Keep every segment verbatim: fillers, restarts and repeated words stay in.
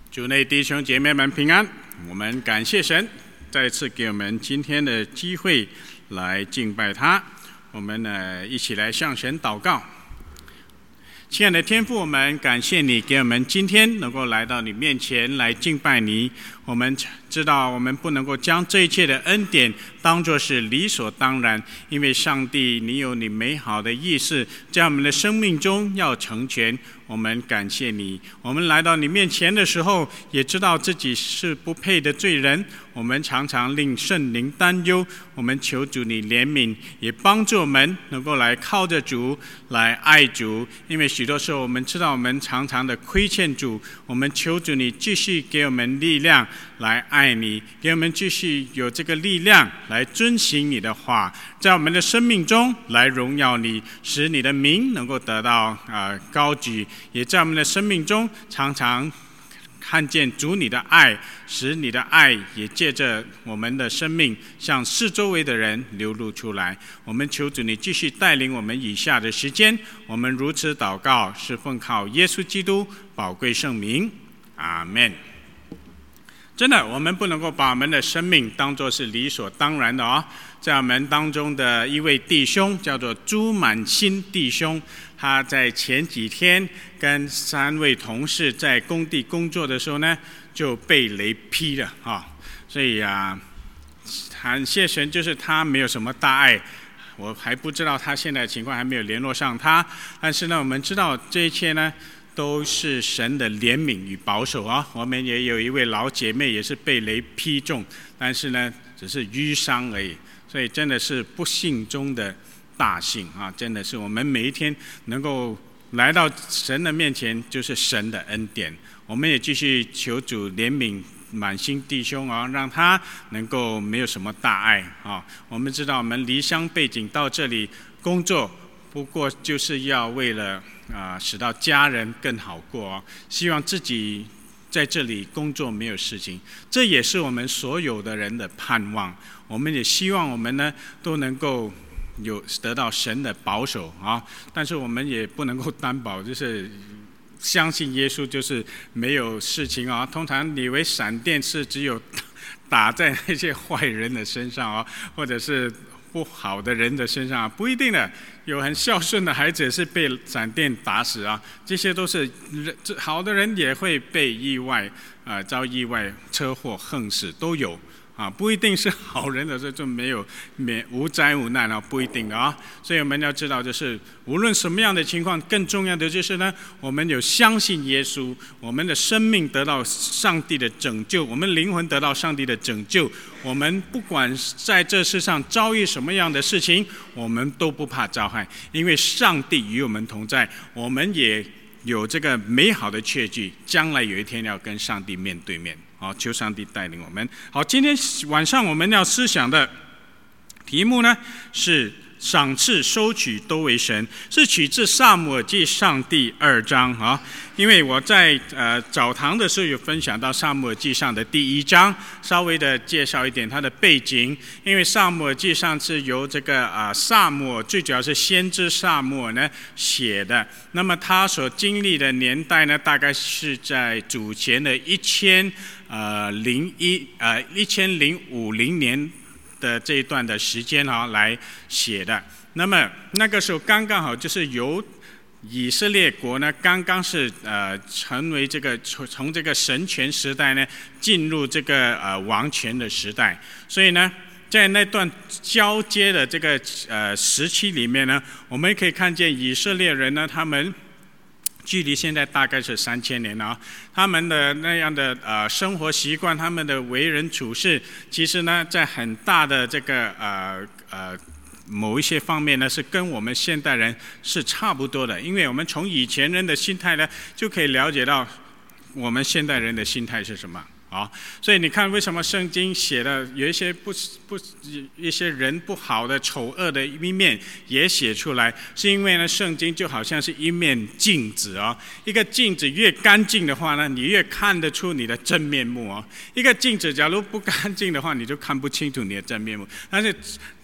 主内弟兄姐妹们平安，我们感谢神再次给我们今天的机会来敬拜他。我们呢一起来向神祷告。亲爱的天父，我们感谢你给我们今天能够来到你面前来敬拜你。我们知道我们不能够将这一切的恩典当作是理所当然，因为上帝你有你美好的意思在我们的生命中要成全。我们感谢你，我们来到你面前的时候也知道自己是不配的罪人，我们常常令圣灵担忧。我们求主你怜悯，也帮助我们能够来靠着主来爱主，因为许多时候我们知道我们常常的亏欠主。我们求主你继续给我们力量来爱你，给我们继续有这个力量来遵行你的话，在我们的生命中来荣耀你，使你的名能够得到、呃、高举，也在我们的生命中常常看见主你的爱，使你的爱也借着我们的生命向四周围的人流露出来。我们求主你继续带领我们以下的时间，我们如此祷告是奉靠耶稣基督宝贵圣名，阿们。真的，我们不能够把我们的生命当作是理所当然的哦。在我们当中的一位弟兄叫做朱满新弟兄，他在前几天跟三位同事在工地工作的时候呢，就被雷劈了啊、哦。所以啊，很谢神，就是他没有什么大碍。我还不知道他现在的情况，还没有联络上他。但是呢，我们知道这一切呢，都是神的怜悯与保守啊！我们也有一位老姐妹也是被雷劈中，但是呢，只是淤伤而已。所以真的是不幸中的大幸啊！真的是我们每一天能够来到神的面前，就是神的恩典。我们也继续求主怜悯满心弟兄啊，让他能够没有什么大碍啊！我们知道我们离乡背井到这里工作，不过就是要为了啊、呃，使到家人更好过哦。希望自己在这里工作没有事情，这也是我们所有的人的盼望。我们也希望我们呢都能够有得到神的保守啊，但是我们也不能够担保，就是相信耶稣就是没有事情啊。通常以为闪电是只有打在那些坏人的身上啊，或者是不好的人的身上，不一定的。有很孝顺的孩子也是被闪电打死啊，这些都是好的人也会被意外啊、呃、遭意外车祸横死都有啊，不一定是好人的时候就没有免无灾无难啊，不一定的啊。所以我们要知道，就是无论什么样的情况，更重要的就是呢，我们有相信耶稣，我们的生命得到上帝的拯救，我们灵魂得到上帝的拯救。我们不管在这世上遭遇什么样的事情，我们都不怕遭害，因为上帝与我们同在，我们也有这个美好的确据，将来有一天要跟上帝面对面。好，求上帝带领我们。好，今天晚上我们要思想的题目呢是赏赐收取都为神，是取自撒母耳记上第二章啊。因为我在呃早堂的时候有分享到撒母耳记上的第一章，稍微的介绍一点它的背景。因为撒母耳记上是由这个啊、呃、撒母耳，最主要是先知撒母耳呢写的。那么他所经历的年代呢，大概是在主前的一千呃零一呃一千零五零年的这一段的时间啊来写的。那么那个时候刚刚好就是由以色列国呢刚刚是呃成为这个从这个神权时代呢进入这个呃王权的时代，所以呢在那段交接的这个呃时期里面呢，我们可以看见以色列人呢，他们距离现在大概是三千年啊，他们的那样的呃生活习惯，他们的为人处事，其实呢，在很大的这个呃呃某一些方面呢，是跟我们现代人是差不多的。因为我们从以前人的心态呢，就可以了解到我们现代人的心态是什么。好，所以你看，为什么圣经写的有一些不不一些人不好的、丑恶的一面也写出来，是因为呢，圣经就好像是一面镜子哦。一个镜子越干净的话呢，你越看得出你的真面目哦。一个镜子假如不干净的话，你就看不清楚你的真面目。但是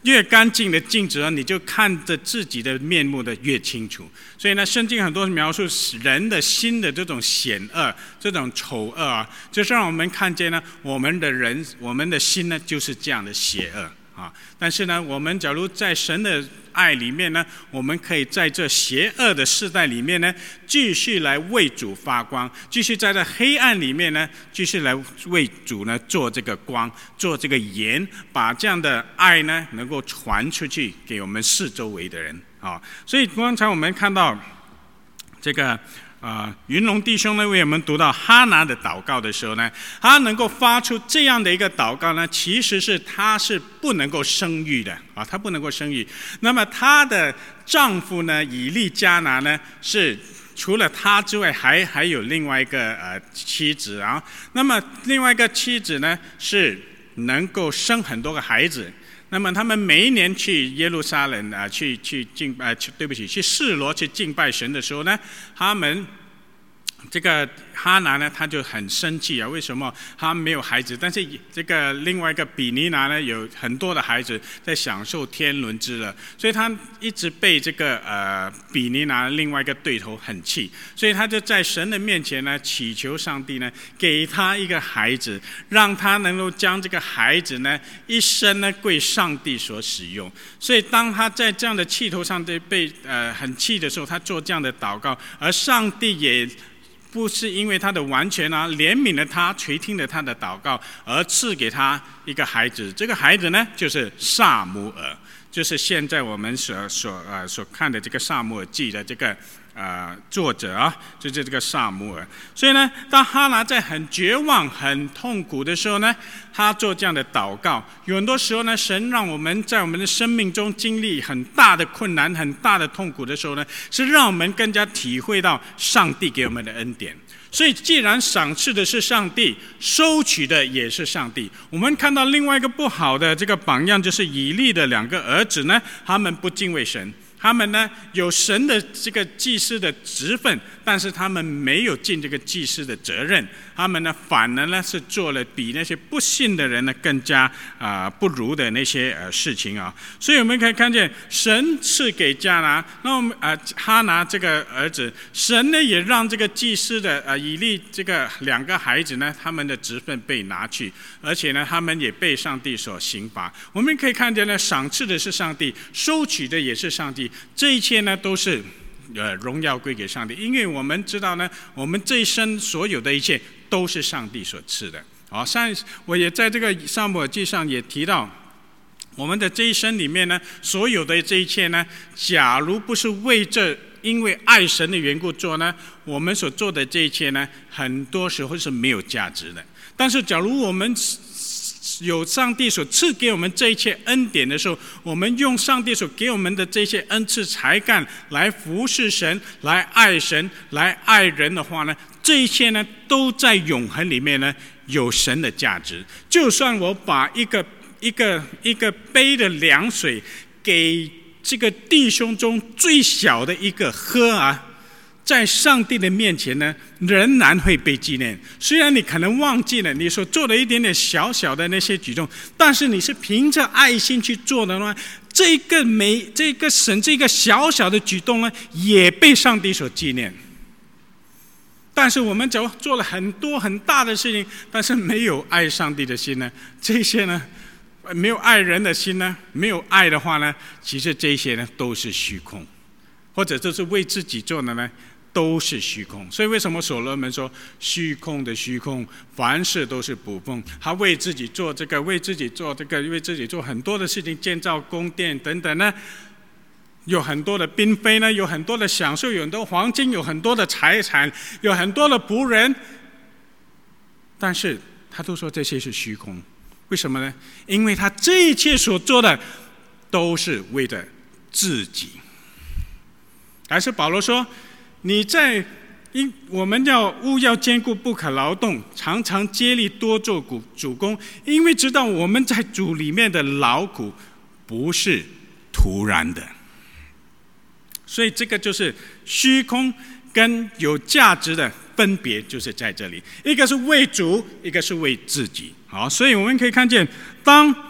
越干净的镜子，你就看着自己的面目的越清楚。所以呢，圣经很多描述人的心的这种险恶、这种丑恶啊，就是让我们看见呢，我们的人、我们的心呢，就是这样的邪恶啊。但是呢，我们假如在神的爱里面呢，我们可以在这邪恶的世代里面呢，继续来为主发光，继续在这黑暗里面呢，继续来为主呢做这个光，做这个盐，把这样的爱呢能够传出去给我们四周围的人啊。所以刚才我们看到这个。啊、呃，云龙弟兄呢为我们读到哈拿的祷告的时候呢，他能够发出这样的一个祷告呢，其实是他是不能够生育的啊，他不能够生育。那么她的丈夫呢，以利加拿呢，是除了他之外还还有另外一个呃妻子啊。那么另外一个妻子呢，是能够生很多个孩子。那么他们每一年去耶路撒冷啊，去去敬啊、呃，对不起，去示罗去敬拜神的时候呢，他们这个哈拿呢，他就很生气啊，为什么他没有孩子？但是这个另外一个比尼拿呢，有很多的孩子在享受天伦之乐，所以他一直被这个呃比尼拿另外一个对头很气，所以他就在神的面前呢，祈求上帝呢，给他一个孩子，让他能够将这个孩子呢，一生呢归上帝所使用。所以当他在这样的气头上被呃很气的时候，他做这样的祷告，而上帝也不是因为他的完全啊，怜悯了他，垂听了他的祷告，而赐给他一个孩子。这个孩子呢，就是撒母耳，就是现在我们所所呃所看的这个撒母耳记的这个呃作者啊，就是这个撒母耳。所以呢，当哈拿在很绝望、很痛苦的时候呢，他做这样的祷告。有很多时候呢，神让我们在我们的生命中经历很大的困难、很大的痛苦的时候呢，是让我们更加体会到上帝给我们的恩典。所以既然赏赐的是上帝，收取的也是上帝。我们看到另外一个不好的这个榜样，就是以利的两个儿子呢，他们不敬畏神，他们呢有神的这个祭司的职分，但是他们没有尽这个祭司的责任，他们呢反而呢是做了比那些不信的人呢更加啊、呃、不如的那些呃事情啊。所以我们可以看见，神赐给迦拿，那我们啊、呃、哈拿这个儿子，神呢也让这个祭司的呃以利这个两个孩子呢，他们的职分被拿去，而且呢他们也被上帝所刑罚。我们可以看见呢，赏赐的是上帝，收取的也是上帝。这一切呢，都是呃荣耀归给上帝，因为我们知道呢，我们这一生所有的一切都是上帝所赐的。好，上我也在这个撒母耳记上也提到，我们的这一生里面呢，所有的这一切呢，假如不是为这因为爱神的缘故做呢，我们所做的这一切呢，很多时候是没有价值的。但是假如我们有上帝所赐给我们这一切恩典的时候，我们用上帝所给我们的这些恩赐才干来服侍神，来爱神，来爱人的话呢，这一切呢都在永恒里面呢有神的价值。就算我把一个一个一个杯的凉水给这个弟兄中最小的一个喝啊，在上帝的面前呢，仍然会被纪念。虽然你可能忘记了你所做的一点点小小的那些举动，但是你是凭着爱心去做的话，这个每这个神这个小小的举动呢，也被上帝所纪念。但是我们只要做了很多很大的事情，但是没有爱上帝的心呢，这些呢，没有爱人的心呢，没有爱的话呢，其实这些呢都是虚空，或者就是为自己做的呢，都是虚空。所以为什么所罗门说虚空的虚空，凡事都是捕风？他为自己做这个，为自己做这个，为自己做很多的事情，建造宫殿等等呢，有很多的嫔妃呢，有很多的享受，有很多黄金，有很多的财产，有很多的仆人，但是他都说这些是虚空。为什么呢？因为他这一切所做的都是为了自己。还是保罗说，你在因我们要务要坚固，不可劳动，常常接力多做主工，因为知道我们在主里面的劳苦不是突然的。所以这个就是虚空跟有价值的分别，就是在这里，一个是为主，一个是为自己。好，所以我们可以看见，当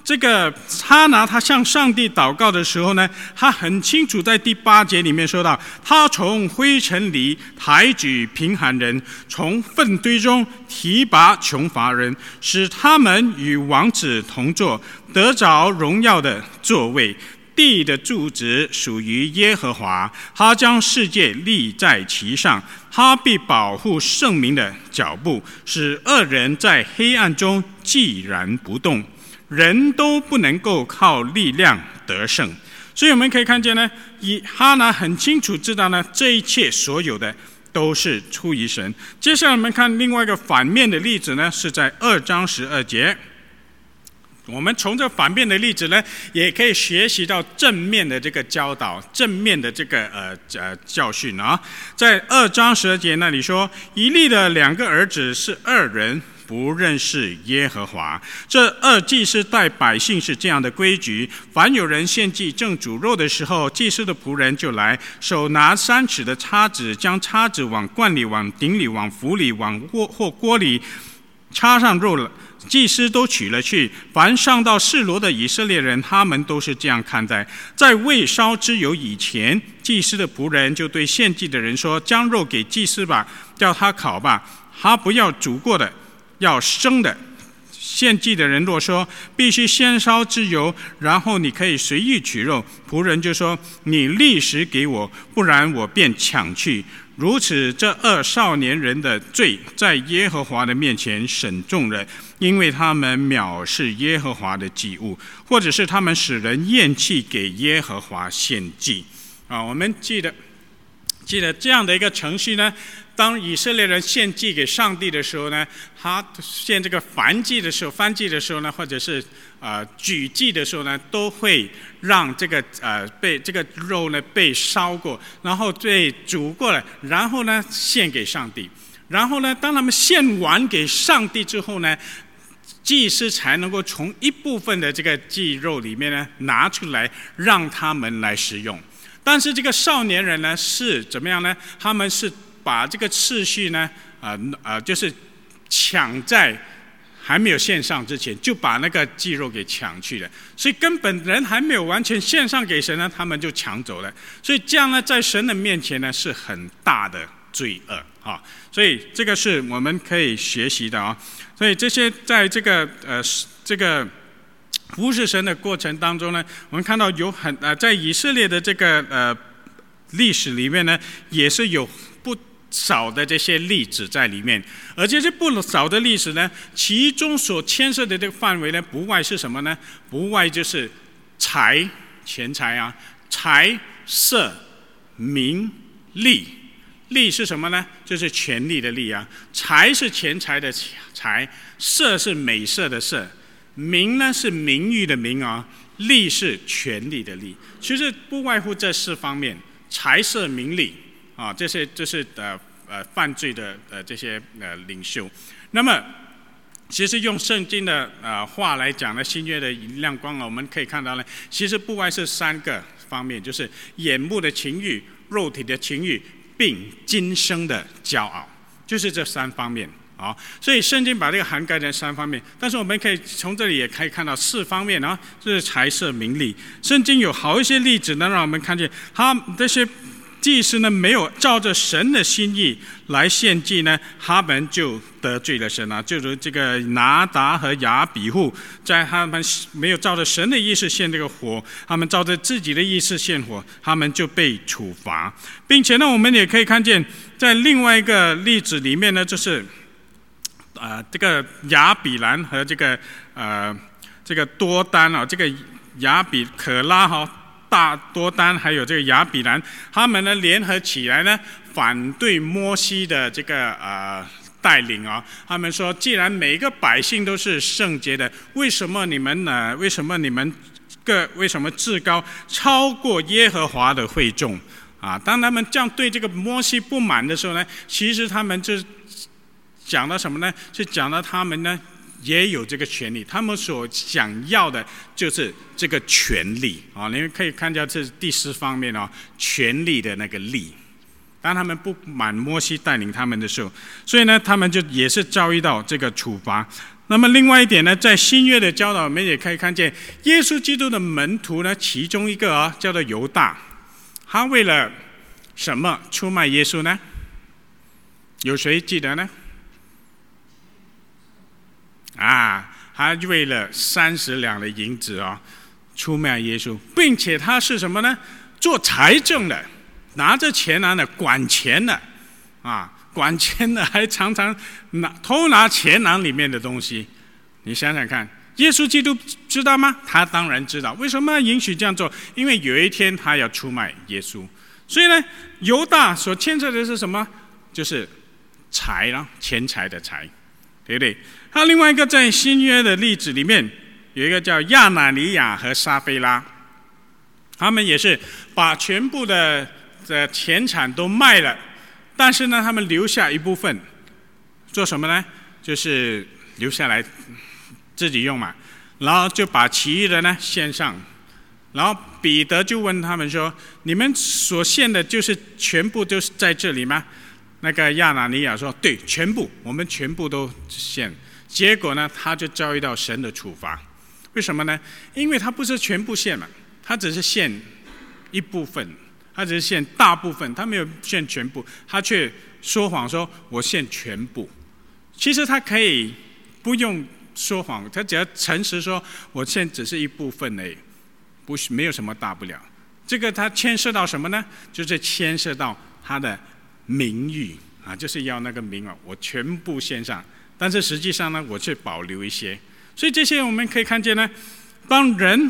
这个哈拿他向上帝祷告的时候呢，他很清楚在第八节里面说到，他从灰尘里抬举贫寒人，从粪堆中提拔穷乏人，使他们与王子同坐，得着荣耀的座位。地的柱子属于耶和华，他将世界立在其上，他必保护圣民的脚步，使恶人在黑暗中寂然不动，人都不能够靠力量得胜。所以我们可以看见呢，以哈拿很清楚知道呢，这一切所有的都是出于神。接下来我们看另外一个反面的例子呢，是在二章十二节。我们从这反面的例子呢，也可以学习到正面的这个教导，正面的这个呃呃教训啊。在二章十二节那里说，以利的两个儿子是二人，不认识耶和华。这二祭司带百姓是这样的规矩：凡有人献祭正煮肉的时候，祭司的仆人就来，手拿三尺的叉子，将叉子往罐里、往鼎里、往釜里、往锅或锅里插上肉了。祭司都取了去，凡上到示罗的以色列人，他们都是这样看待。在未烧之油以前，祭司的仆人就对献祭的人说：“将肉给祭司吧，叫他烤吧，他不要煮过的，要生的。”献祭的人若说必须先烧之油，然后你可以随意取肉，仆人就说：“你立时给我，不然我便抢去。”如此，这二少年人的罪在耶和华的面前审重了，因为他们藐视耶和华的祭物，或者是他们使人厌弃给耶和华献祭。啊，我们记得记得这样的一个程序呢。当以色列人献祭给上帝的时候呢，他献这个燔祭的时候、燔祭的时候呢，或者是呃举祭的时候呢，都会让这个呃被这个肉呢被烧过，然后被煮过了，然后呢献给上帝。然后呢，当他们献完给上帝之后呢，祭司才能够从一部分的这个祭肉里面呢拿出来，让他们来食用。但是这个少年人呢是怎么样呢？他们是把这个次序呢，呃呃，就是抢在还没有献上之前，就把那个祭肉给抢去了。所以根本人还没有完全献上给神呢，他们就抢走了。所以这样呢，在神的面前呢，是很大的罪恶啊。所以这个是我们可以学习的啊。所以这些在这个呃这个服侍神的过程当中呢，我们看到有很呃在以色列的这个呃历史里面呢，也是有不少的这些例子在里面，而这些不少的历史呢，其中所牵涉的这个范围呢，不外是什么呢？不外就是财、钱财啊，财、色、名、利。利是什么呢？就是权力的利啊。财是钱财的财，色是美色的色，名呢是名誉的名啊，利是权力的利。其实不外乎这四方面：财、色、名、利。啊，这些这是呃呃犯罪的呃这些呃领袖。那么，其实用圣经的呃话来讲呢，新约的亮光啊，我们可以看到呢，其实不外是三个方面，就是眼目的情欲、肉体的情欲，并今生的骄傲，就是这三方面。啊，所以圣经把这个涵盖在三方面，但是我们可以从这里也可以看到四方面啊，就是财、色、名、利。圣经有好一些例子能让我们看见，他这些祭司呢，没有照着神的心意来献祭呢，他们就得罪了神啊。就如这个拿达和亚比户，在他们没有照着神的意思献这个火，他们照着自己的意思献火，他们就被处罚。并且呢，我们也可以看见，在另外一个例子里面呢，就是呃，这个亚比兰和这个呃这个多丹啊，这个亚比可拉哈。大多丹还有这个亚比兰，他们呢联合起来呢，反对摩西的这个呃带领啊。他们说，既然每一个百姓都是圣洁的，为什么你们呢？为什么你们个为什么至高超过耶和华的会众啊？当他们这样对这个摩西不满的时候呢，其实他们就讲到什么呢？是讲到他们呢也有这个权利，他们所想要的就是这个权利啊！你们可以看到这是第四方面哦，权利的那个利。当他们不满摩西带领他们的时候，所以呢，他们就也是遭遇到这个处罚。 那么另外一点呢，在新约的教导，我们也可以看见耶稣基督的门徒呢，其中一个啊叫做犹大，他为了什么出卖耶稣呢？有谁记得呢？啊，他为了三十两的银子啊，出卖耶稣，并且他是什么呢？做财政的，拿着钱囊的，管钱的，啊，管钱的还常常拿偷拿钱囊里面的东西。你想想看，耶稣基督知道吗？他当然知道。为什么要允许这样做？因为有一天他要出卖耶稣。所以呢，犹大所牵涉的是什么？就是财啦，钱财的财，对不对？还有另外一个在新约的例子里面，有一个叫亚拿尼亚和撒非拉，他们也是把全部的的钱产都卖了，但是呢，他们留下一部分，做什么呢？就是留下来自己用嘛，然后就把其余的呢献上。然后彼得就问他们说：“你们所献的，就是全部都是在这里吗？”那个亚拿尼亚说：“对，全部，我们全部都献。”结果呢，他就遭遇到神的处罚。为什么呢？因为他不是全部献嘛，他只是献一部分，他只是献大部分，他没有献全部，他却说谎说：“我献全部。”其实他可以不用说谎，他只要诚实说：“我献只是一部分而已，不是没有什么大不了。”这个他牵涉到什么呢？就是牵涉到他的名誉啊，就是要那个名啊，我全部献上。但是实际上呢，我却保留一些。所以这些我们可以看见呢，当人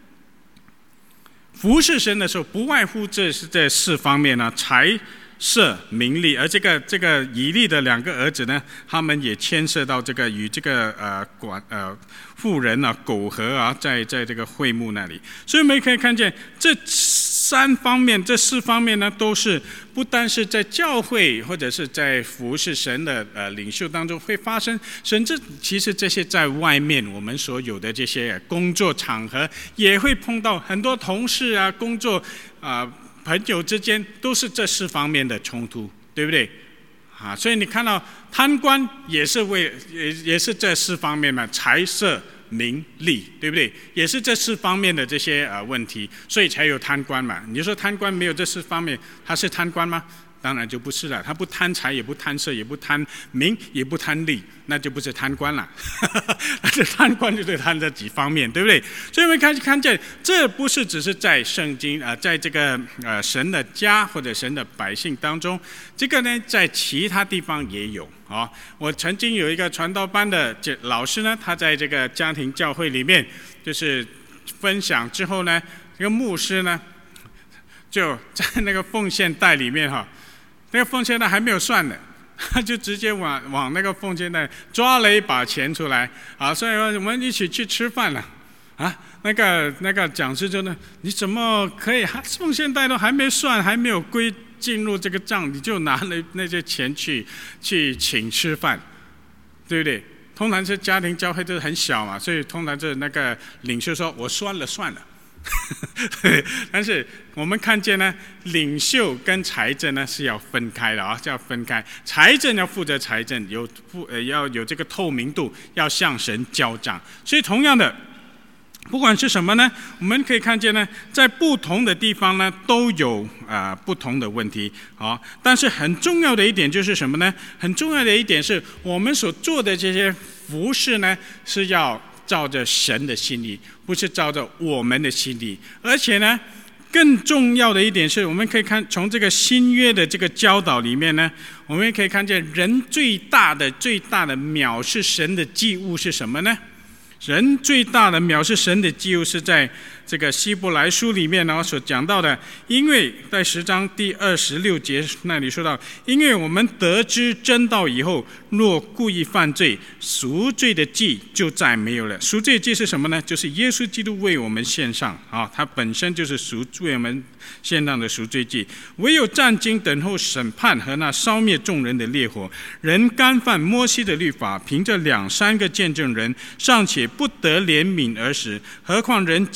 服侍神的时候，不外乎这是这四方面呢：财色名利。而这个这个以利的两个儿子呢，他们也牵涉到这个与这个呃管呃妇人啊苟合啊，在在这个会幕那里。所以我们可以看见这三方面、这四方面呢，都是不单是在教会或者是在服侍神的呃领袖当中会发生，甚至其实这些在外面我们所有的这些工作场合也会碰到，很多同事啊、工作啊、呃、朋友之间都是这四方面的冲突，对不对？啊，所以你看到贪官也是为也也是这四方面嘛，财色名利，对不对？也是这四方面的这些呃问题，所以才有贪官嘛。你说贪官没有这四方面，他是贪官吗？当然就不是了。他不贪财，也不贪色，也不贪名，也不贪利，那就不是贪官了。这贪官就是贪这几方面，对不对？所以我们看看见，这不是只是在圣经呃，在这个呃神的家或者神的百姓当中，这个呢在其他地方也有。哦，我曾经有一个传道班的老师呢，他在这个家庭教会里面，就是分享之后呢，这个牧师呢，就在那个奉献袋里面哈，那个奉献袋还没有算呢，他就直接往往那个奉献袋抓了一把钱出来，啊，所以说我们一起去吃饭了，啊，那个那个讲师就呢，你怎么可以？奉献袋都还没算，还没有归进入这个账，你就拿了那些钱去去请吃饭，对不对？通常是家庭教会都很小嘛，所以通常是那个领袖说：“我算了算了。”但是我们看见呢，领袖跟财政呢是要分开的啊，是要分开。财政要负责财政，有负呃要有这个透明度，要向神交账。所以同样的，不管是什么呢，我们可以看见呢，在不同的地方呢都有啊、呃、不同的问题啊。但是很重要的一点就是什么呢？很重要的一点是我们所做的这些服事呢，是要照着神的心意，不是照着我们的心意。而且呢，更重要的一点是，我们可以看从这个新约的这个教导里面呢，我们可以看见人最大的最大的藐视神的祭物是什么呢？人最大的藐视神的祭物是在这个希伯来书里面呢所讲到的，因为在十章第二十六节那里说到，因为我们得知真道以后，若故意犯罪，赎罪的祭就再没有了。赎罪祭是什么呢？就是耶稣基督为我们献上啊，他本身就是赎为我们献上的赎罪祭。唯有战兢等候审判和那烧灭众人的烈火，人干犯摩西的律法，凭着两三个见证人尚且不得怜悯而死，何况人践踏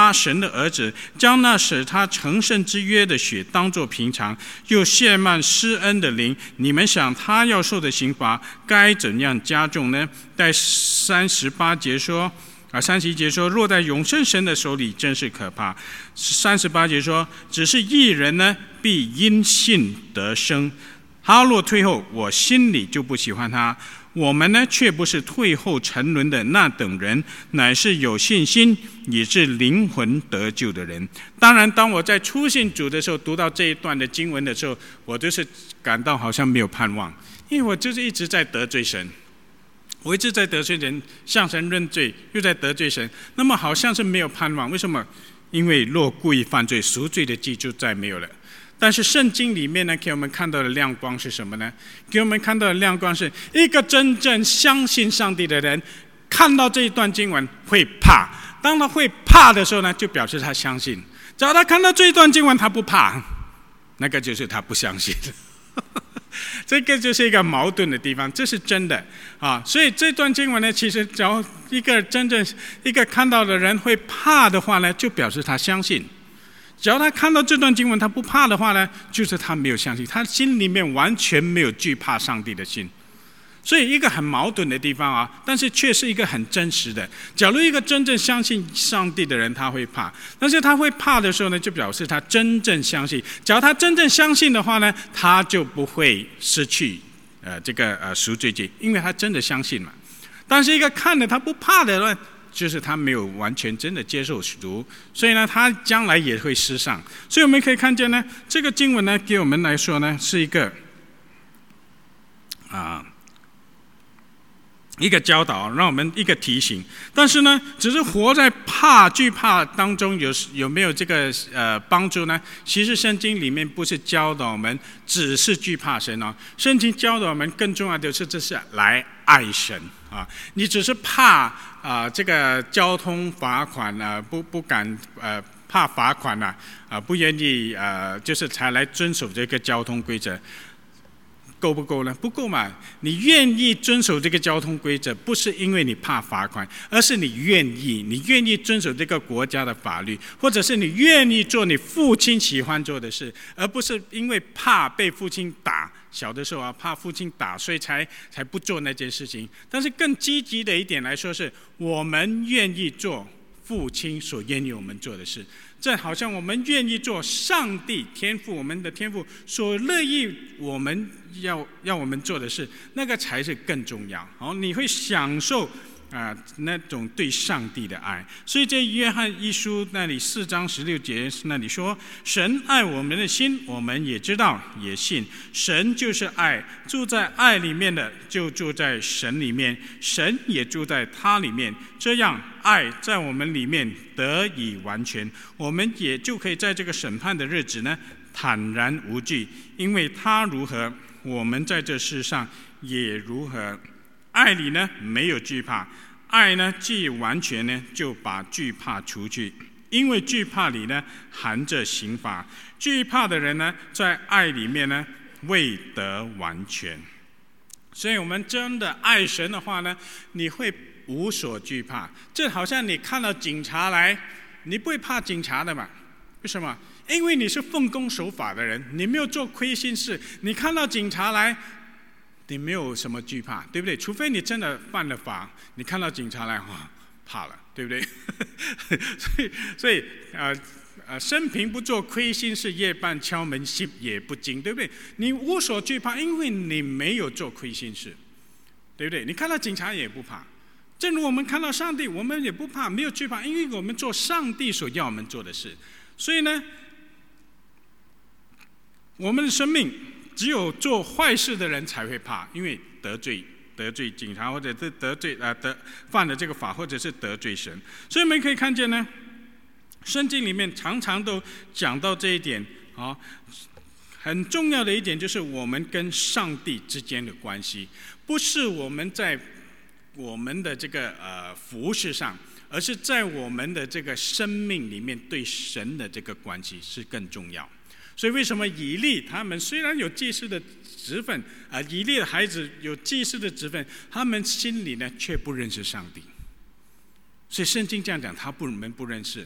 他神的儿子，将那使他成圣之约的血当作平常，又谢曼施恩的灵，你们想他要受的刑罚该怎样加重呢？在三十八节说啊，三十一节说，落在永生神的手里，真是可怕。三十八节说，只是义人呢，必因信得生。他若退后，我心里就不喜欢他。我们呢，却不是退后沉沦的那等人，乃是有信心以致灵魂得救的人。当然，当我在初信主的时候，读到这一段的经文的时候，我就是感到好像没有盼望，因为我就是一直在得罪神。我一直在得罪人，向神认罪，又在得罪神，那么好像是没有盼望。为什么？因为若故意犯罪，赎罪的记就再没有了。但是圣经里面呢，给我们看到的亮光是什么呢？给我们看到的亮光是一个真正相信上帝的人，看到这一段经文会怕。当他会怕的时候呢，就表示他相信。只要他看到这一段经文他不怕，那个就是他不相信。这个就是一个矛盾的地方，这是真的啊。所以这段经文呢，其实只要一个真正一个看到的人会怕的话呢，就表示他相信。只要他看到这段经文他不怕的话呢，就是他没有相信，他心里面完全没有惧怕上帝的心。所以一个很矛盾的地方啊，但是却是一个很真实的。假如一个真正相信上帝的人他会怕，但是他会怕的时候呢，就表示他真正相信。假如他真正相信的话呢，他就不会失去呃这个呃赎罪记，因为他真的相信嘛。但是一个看了他不怕的人，就是他没有完全真的接受赎，所以呢，他将来也会失丧。所以我们可以看见呢，这个经文呢，给我们来说呢，是一个啊。一个教导，让我们一个提醒。但是呢，只是活在怕、惧怕当中有，有有没有这个呃帮助呢？其实圣经里面不是教导我们只是惧怕神哦，圣经教导我们更重要的是，这是来爱神啊。你只是怕啊、呃、这个交通罚款啊，不不敢呃怕罚款呐啊，不愿意呃就是才来遵守这个交通规则。够不够呢？不够嘛！你愿意遵守这个交通规则，不是因为你怕罚款，而是你愿意，你愿意遵守这个国家的法律，或者是你愿意做你父亲喜欢做的事，而不是因为怕被父亲打。小的时候啊，怕父亲打，所以才才不做那件事情。但是更积极的一点来说，是我们愿意做父亲所愿意我们做的事。这好像我们愿意做上帝天父，我们的天父所乐意我们要要我们做的事，那个才是更重要。好，你会享受啊、呃、那种对上帝的爱。所以在约翰一书那里四章十六节那里说，神爱我们的心，我们也知道也信。神就是爱，住在爱里面的就住在神里面，神也住在他里面。这样爱在我们里面得以完全，我们也就可以在这个审判的日子呢坦然无惧，因为他如何，我们在这世上也如何。爱里呢没有惧怕，爱呢既完全呢，就把惧怕除去，因为惧怕里呢含着刑罚。惧怕的人呢，在爱里面呢未得完全。所以我们真的爱神的话呢，你会无所惧怕。这好像你看到警察来，你不会怕警察的嘛？为什么？因为你是奉公守法的人，你没有做亏心事，你看到警察来，你没有什么惧怕，对不对？除非你真的犯了法，你看到警察来，哇，怕了，对不对？所以，所以，呃呃，生平不做亏心事，夜半敲门心也不惊，对不对？你无所惧怕，因为你没有做亏心事，对不对？你看到警察也不怕。正如我们看到上帝，我们也不怕，没有惧怕，因为我们做上帝所要我们做的事。所以呢，我们的生命只有做坏事的人才会怕，因为得罪得罪警察，或者是得罪啊、呃、得犯了这个法，或者是得罪神。所以我们可以看见呢，圣经里面常常都讲到这一点啊。很重要的一点就是我们跟上帝之间的关系，不是我们在我们的这个呃服事上，而是在我们的这个生命里面对神的这个关系是更重要。所以为什么以利他们虽然有祭司的职分啊、呃，以利的孩子有祭司的职分，他们心里呢却不认识上帝。所以圣经这样讲，他不们不认识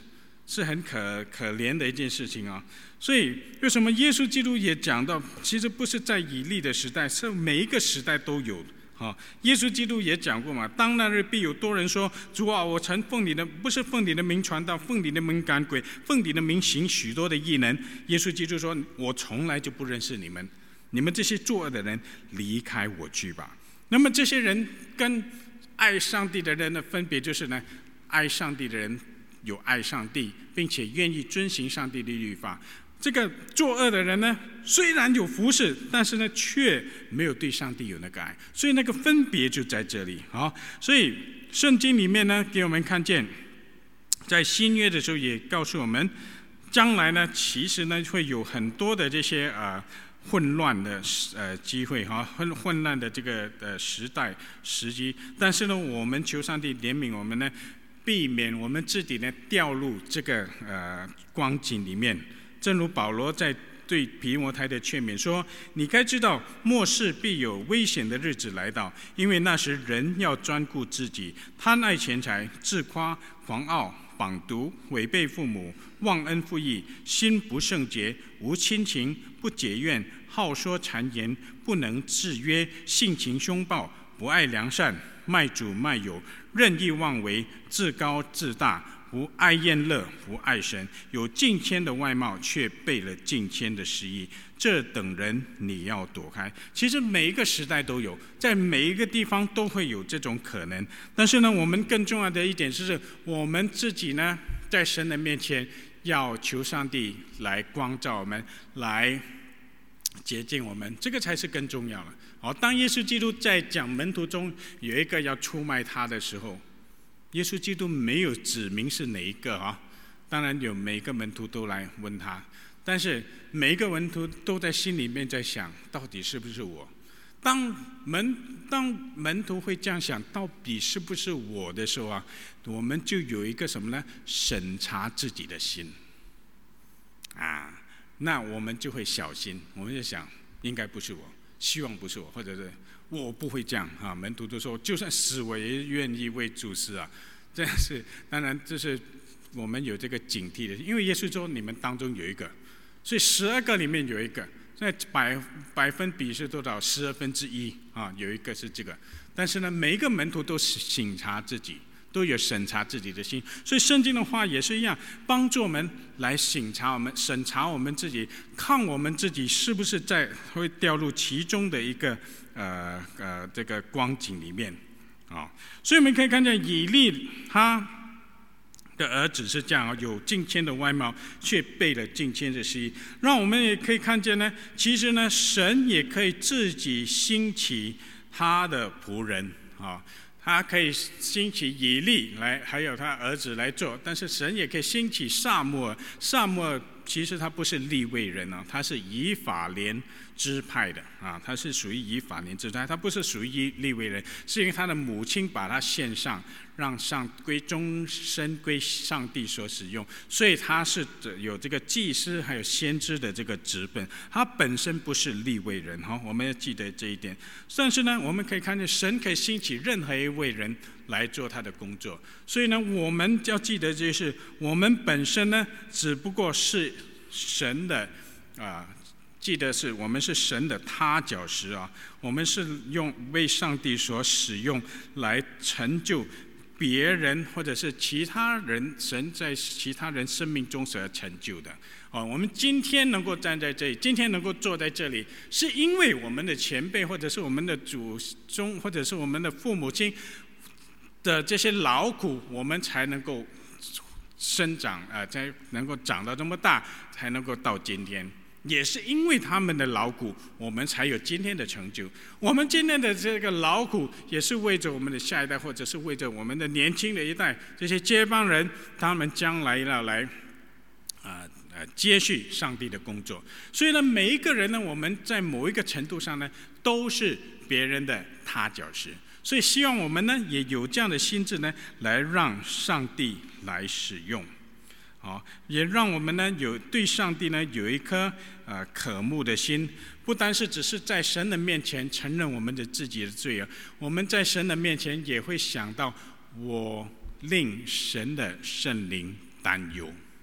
是很可可怜的一件事情啊。所以为什么耶稣基督也讲到，其实不是在以利的时代，是每一个时代都有。啊，耶稣基督也讲过嘛，当那日必有多人说：“主啊，我曾奉你的不是奉你的名传道，奉你的名赶鬼，奉你的名行许多的异能。”耶稣基督说：“我从来就不认识你们，你们这些作恶的人，离开我去吧。”那么这些人跟爱上帝的人的分别就是呢，爱上帝的人有爱上帝，并且愿意遵行上帝的律法。这个作恶的人呢，虽然有服侍，但是呢，却没有对上帝有那个爱，所以那个分别就在这里啊。所以圣经里面呢，给我们看见，在新约的时候也告诉我们，将来呢，其实呢会有很多的这些呃混乱的呃机会哈，混混乱的这个呃时代时机。但是呢，我们求上帝怜悯我们呢，避免我们自己呢掉入这个呃光景里面。正如保罗在对提摩太的劝勉说：“你该知道，末世必有危险的日子来到，因为那时人要专顾自己，贪爱钱财，自夸，狂傲，绑毒，违背父母，忘恩负义，心不圣洁，无亲情，不解怨，好说谗言，不能制约，性情凶暴，不爱良善，卖主卖友，任意妄为，自高自大。”不爱宴乐，不爱神，有敬谦的外貌，却背了敬谦的实意。这等人你要躲开。其实每一个时代都有，在每一个地方都会有这种可能。但是呢，我们更重要的一点是，我们自己呢，在神的面前要求上帝来光照我们，来洁净我们，这个才是更重要的。好，当耶稣基督在讲门徒中有一个要出卖他的时候，耶稣基督没有指明是哪一个啊，当然有每个门徒都来问他，但是每一个门徒都在心里面在想，到底是不是我？当门当门徒会这样想，到底是不是我的时候啊，我们就有一个什么呢？审查自己的心啊，那我们就会小心，我们就想，应该不是我，希望不是我，或者是我不会这样啊！门徒都说，就算死我也愿意为主死啊！这样是当然，这是我们有这个警惕的，因为耶稣说你们当中有一个，所以十二个里面有一个，在百百分比是多少？十二分之一啊，有一个是这个。但是呢，每一个门徒都省察自己，都有审查自己的心，所以圣经的话也是一样，帮助我们来审查我们、审查我们自己，看我们自己是不是在会掉入其中的一个呃呃这个光景里面啊。所以我们可以看见以利他的儿子是这样，有敬谦的外貌，却背了敬谦的实意。让我们也可以看见呢，其实呢，神也可以自己兴起他的仆人啊。他可以兴起以利来，还有他儿子来做，但是神也可以兴起撒母耳。撒母耳其实他不是利未人啊，他是以法莲支派的啊，他是属于以法莲支派，他不是属于利未人，是因为他的母亲把他献上，让上归终身归上帝所使用，所以他是有这个祭司还有先知的这个职分，他本身不是利未人哈，我们要记得这一点。但是呢，我们可以看见神可以兴起任何一位人来做他的工作，所以呢，我们要记得就是我们本身呢，只不过是神的啊。记得是我们是神的他脚石啊，我们是用为上帝所使用来成就别人或者是其他人，神在其他人生命中所成就的。哦，我们今天能够站在这里，今天能够坐在这里，是因为我们的前辈或者是我们的祖宗或者是我们的父母亲的这些劳苦，我们才能够生长啊、呃，才能够长到这么大，才能够到今天。也是因为他们的劳苦，我们才有今天的成就。我们今天的这个劳苦，也是为着我们的下一代，或者是为着我们的年轻的一代，这些接班人，他们将来要来啊呃接续上帝的工作。所以呢，每一个人呢，我们在某一个程度上呢，都是别人的踏脚石。所以希望我们呢，也有这样的心智呢，来让上帝来使用。好，也让我们呢有对上帝呢有一颗呃渴慕的心，不单是只是在神的面前承认我们的自己的罪恶，我们在神的面前也会想到，我令神的圣灵担忧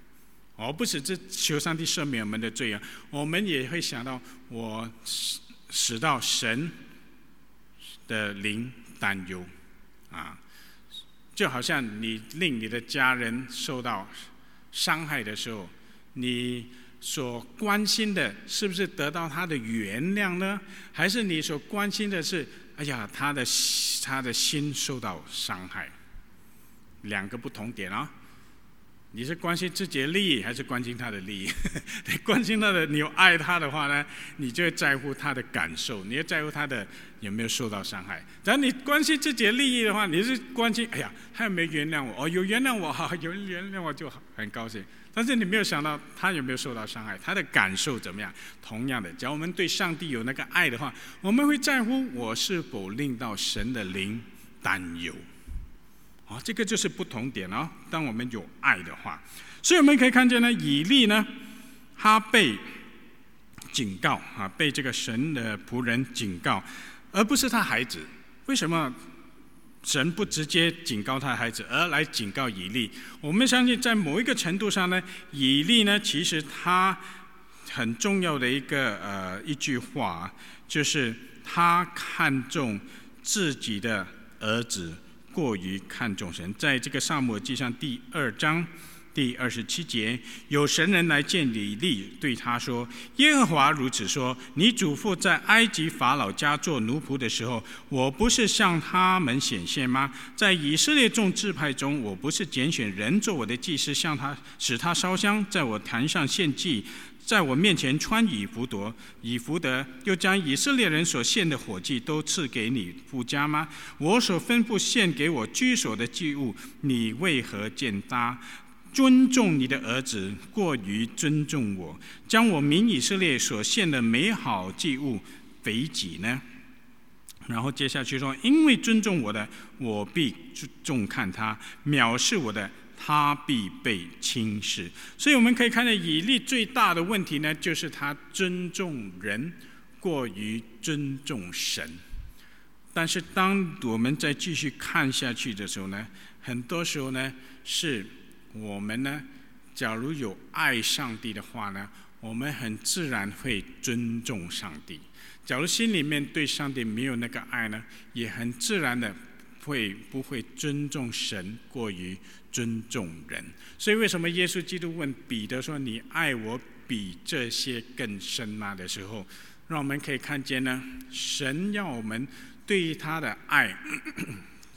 而不是只求上帝赦免我们的罪啊，我们也会想到我使到神的灵担忧啊，就好像你令你的家人受到伤害的时候，你所关心的是不是得到他的原谅呢？还是你所关心的是，哎呀，他的他的心受到伤害？两个不同点啊。你是关心自己的利益，还是关心他的利益？你关心他的，你有爱他的话呢，你就会在乎他的感受，你会在乎他的有没有受到伤害。只要你关心自己的利益的话，你是关心，哎呀，他有没有原谅我？哦，有原谅我，好，有原谅我就很高兴。但是你没有想到他有没有受到伤害，他的感受怎么样？同样的，只要我们对上帝有那个爱的话，我们会在乎我是否令到神的灵担忧。哦，这个就是不同点哦。当我们有爱的话，所以我们可以看见呢，以利呢，他被警告啊，被这个神的仆人警告，而不是他孩子。为什么神不直接警告他的孩子，而来警告以利？我们相信，在某一个程度上呢，以利呢，其实他很重要的一个呃一句话，就是他看重自己的儿子。过于看重神，在这个撒母耳记上第二章第二十七节，有神人来见以利，对他说：“耶和华如此说：你祖父在埃及法老家做奴仆的时候，我不是向他们显现吗？在以色列众支派中，我不是拣选人做我的祭司，向他使他烧香，在我坛上献祭。”在我面前穿以弗得，以弗得又将以色列人所献的火祭都赐给你父家吗？我所吩咐献给我居所的祭物，你为何践踏？尊重你的儿子，过于尊重我，将我民以色列所献的美好祭物肥己呢？然后接下去说，因为尊重我的，我必重看他；藐视我的，他必被轻视。所以我们可以看到以利最大的问题呢，就是他尊重人过于尊重神。但是当我们再继续看下去的时候呢，很多时候呢，是我们呢，假如有爱上帝的话呢，我们很自然会尊重上帝。假如心里面对上帝没有那个爱呢，也很自然的会不会尊重神过于尊重人。所以为什么耶稣基督问彼得说：“你爱我比这些更深吗？”的时候，让我们可以看见呢，神要我们对于他的爱咳咳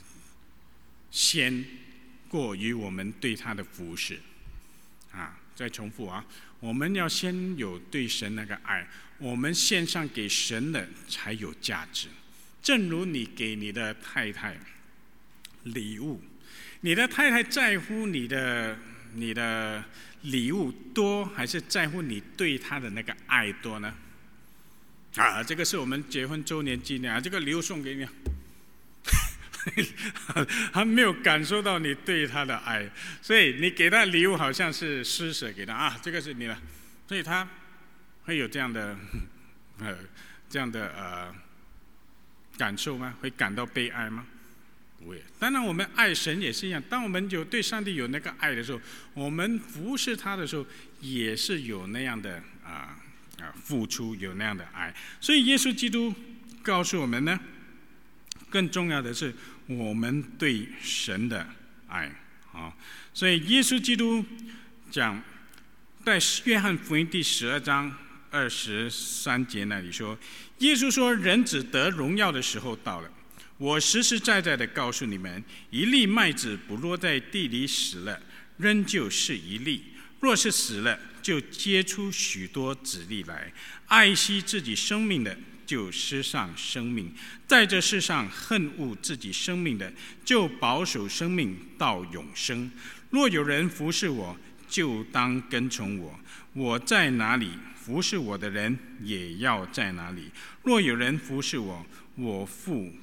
先过于我们对他的服侍啊。再重复啊，我们要先有对神那个爱，我们献上给神的才有价值。正如你给你的太太礼物，你的太太在乎你的你的礼物多，还是在乎你对她的那个爱多呢？啊，这个是我们结婚周年纪念啊，这个礼物送给你。他没有感受到你对他的爱，所以你给他礼物好像是施舍给他啊，这个是你的，所以他会有这样的呃这样的呃感受吗？会感到被爱吗？不会。当然，我们爱神也是一样。当我们有对上帝有那个爱的时候，我们服侍他的时候，也是有那样的啊啊付出，有那样的爱。所以耶稣基督告诉我们呢，更重要的是我们对神的爱啊。所以耶稣基督讲，在约翰福音第十二章二十三节那里说，耶稣说：“人子得荣耀的时候到了。我实实在在的告诉你们，一粒麦子不落在地里死了，仍旧是一粒；若是死了，就结出许多子粒来。爱惜自己生命的，就失丧生命；在这世上恨恶自己生命的，就保守生命到永生。若有人服侍我，就当跟从我；我在哪里，服侍我的人也要在哪里。若有人服侍我，我父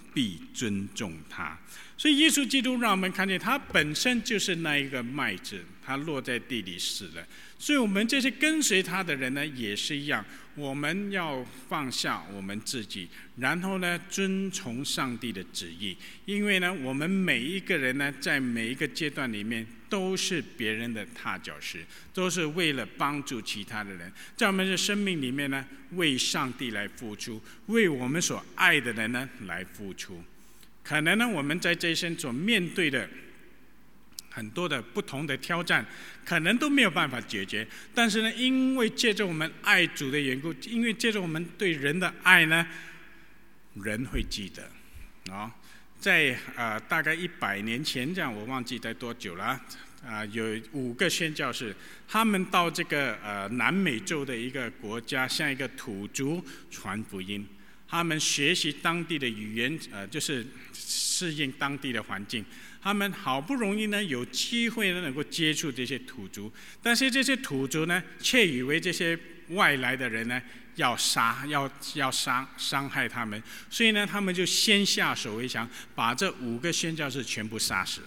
必尊重他。所以耶稣基督让我们看见他本身就是那一个麦子，他落在地里死了。所以我们这些跟随他的人呢，也是一样，我们要放下我们自己，然后呢遵从上帝的旨意。因为呢我们每一个人呢，在每一个阶段里面都是别人的踏脚石，都是为了帮助其他的人，在我们的生命里面呢，为上帝来付出，为我们所爱的人呢来付出。可能呢我们在这一生所面对的很多的不同的挑战，可能都没有办法解决，但是呢因为借着我们爱主的缘故，因为借着我们对人的爱呢，人会记得啊。在呃大概一百年前这样，我忘记在多久了啊、呃，有五个宣教士，他们到这个呃南美洲的一个国家，向一个土族传福音。他们学习当地的语言，呃，就是适应当地的环境。他们好不容易呢有机会呢能够接触这些土族，但是这些土族呢却以为这些外来的人呢要杀要要伤伤害他们，所以呢他们就先下手为强，把这五个宣教士全部杀死。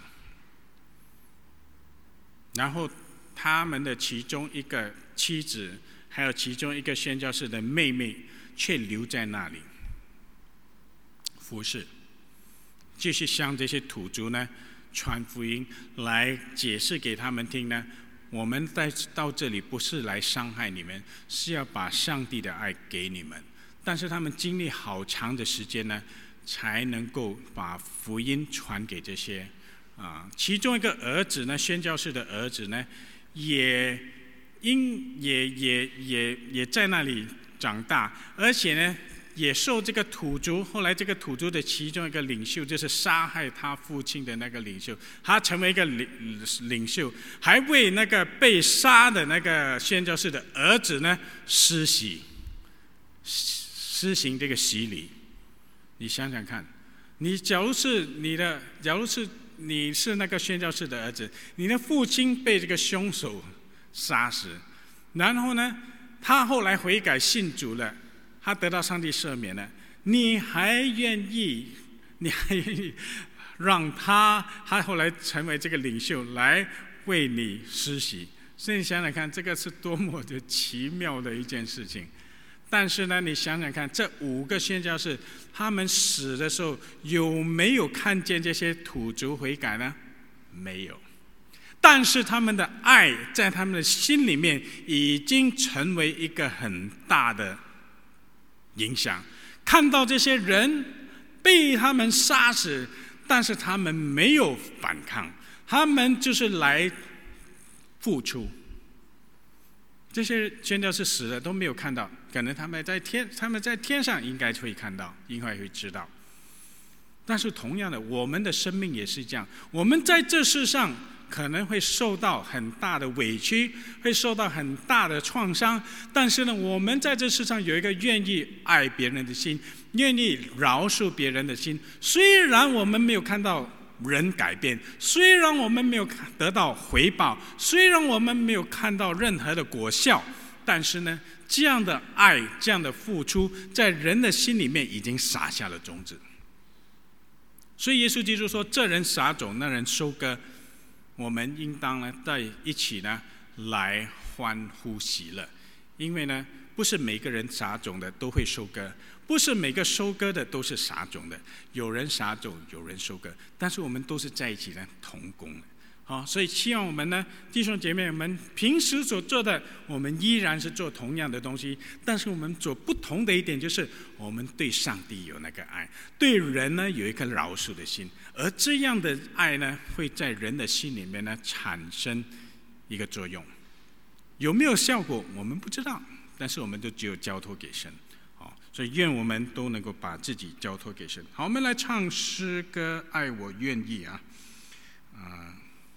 然后他们的其中一个妻子，还有其中一个宣教士的妹妹，却留在那里服侍，继续向这些土族呢传福音，来解释给他们听呢，我们在到这里不是来伤害你们，是要把上帝的爱给你们。但是他们经历好长的时间呢，才能够把福音传给这些啊。其中一个儿子呢，宣教士的儿子呢，也因也也也也在那里长大，而且呢也受这个土族，后来这个土族的其中一个领袖，就是杀害他父亲的那个领袖，他成为一个领领袖，还为那个被杀的那个宣教士的儿子呢施洗，施行这个洗礼。你想想看，你假如是你的，假如是你是那个宣教士的儿子，你的父亲被这个凶手杀死，然后呢他后来悔改信主了，他得到上帝赦免了，你还愿意，你还愿意让他，他后来成为这个领袖来为你施洗？所以你想想看，这个是多么的奇妙的一件事情。但是呢，你想想看，这五个宣教士，他们死的时候有没有看见这些土族悔改呢？没有。但是他们的爱在他们的心里面已经成为一个很大的影响，看到这些人被他们杀死，但是他们没有反抗，他们就是来付出。这些宣教士死了都没有看到，可能他们在天，他们在天上应该会看到，应该会知道。但是同样的，我们的生命也是这样，我们在这世上可能会受到很大的委屈，会受到很大的创伤，但是呢，我们在这世上有一个愿意爱别人的心，愿意饶恕别人的心。虽然我们没有看到人改变，虽然我们没有得到回报，虽然我们没有看到任何的果效，但是呢，这样的爱，这样的付出，在人的心里面已经撒下了种子。所以耶稣基督说，这人撒种，那人收割，我们应当呢在一起呢来欢呼喜乐。因为呢不是每个人撒种的都会收割，不是每个收割的都是撒种的，有人撒种，有人收割，但是我们都是在一起呢同工的。好，所以希望我们呢弟兄姐妹们平时所做的，我们依然是做同样的东西，但是我们做不同的一点就是，我们对上帝有那个爱，对人呢有一颗饶恕的心，而这样的爱呢会在人的心里面呢产生一个作用。有没有效果我们不知道，但是我们就只有交托给神。好，所以愿我们都能够把自己交托给神。好，我们来唱诗歌《爱我愿意》啊，啊、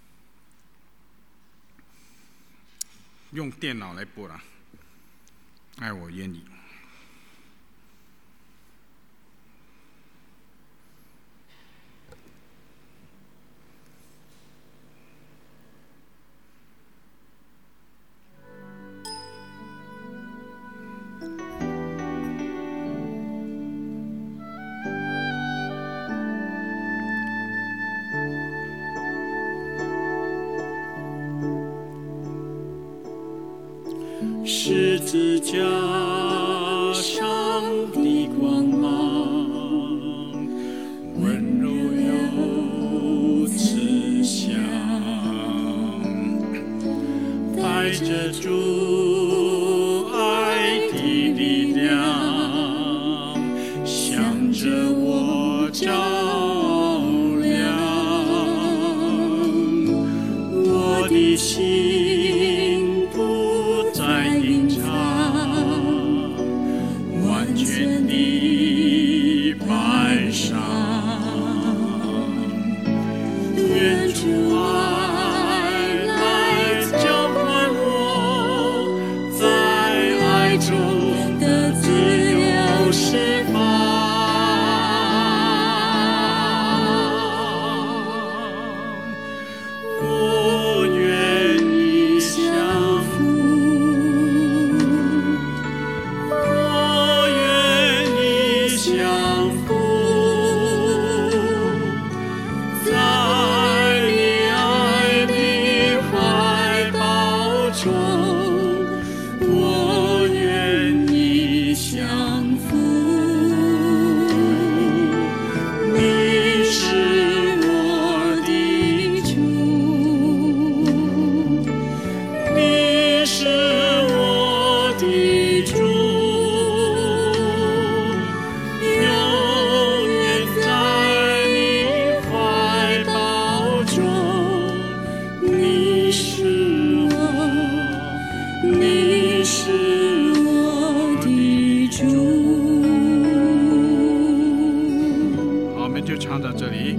用电脑来播了，《爱我愿意》。 十字架上的光芒，温柔又慈祥，带着主爱的力量，向着我照亮，我的心不再隐藏，完全的摆上，愿主爱来浇灌我，在爱中的自由释放。我愿意降服，我愿意降服，在你爱的怀抱中，我愿意降服。你是我的主，你是我的主，永远在你怀抱中。你是我，你是我的主。 好，我们就唱到这里。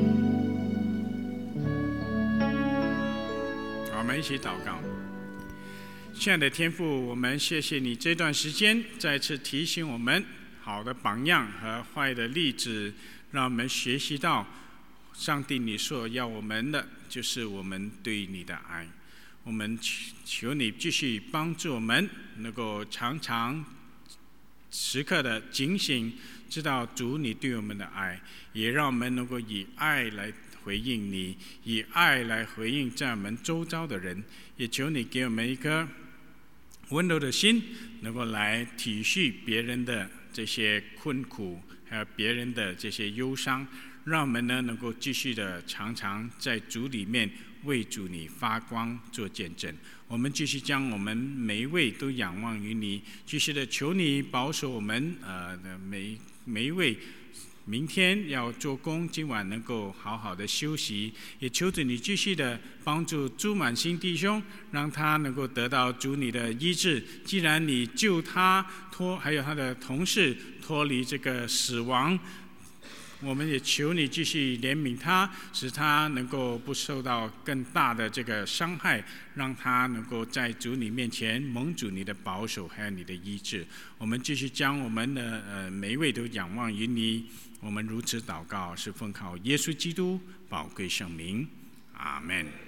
好，我们一起祷告。亲爱的天父，我们谢谢你这段时间再次提醒我们好的榜样和坏的例子，让我们学习到上帝你所要我们的就是我们对你的爱。我们求你继续帮助我们，能够常常时刻的警醒，知道主你对我们的爱，也让我们能够以爱来回应你，以爱来回应在我们周遭的人。也求你给我们一颗温柔的心，能够来体恤别人的这些困苦，还有别人的这些忧伤，让我们呢能够继续的常常在主里面为主你发光做见证。我们继续将我们每一位都仰望于你，继续的求你保守我们呃的每每一位。明天要做工，今晚能够好好的休息，也求主你继续的帮助朱满新弟兄，让他能够得到主你的医治。既然你救他脱，还有他的同事脱离这个死亡，我们也求你继续怜悯他，使他能够不受到更大的这个伤害，让他能够在主你面前蒙主你的保守，还有你的医治。我们继续将我们的呃每一位都仰望于你。我们如此祷告，是奉靠耶稣基督宝贵圣名，阿们。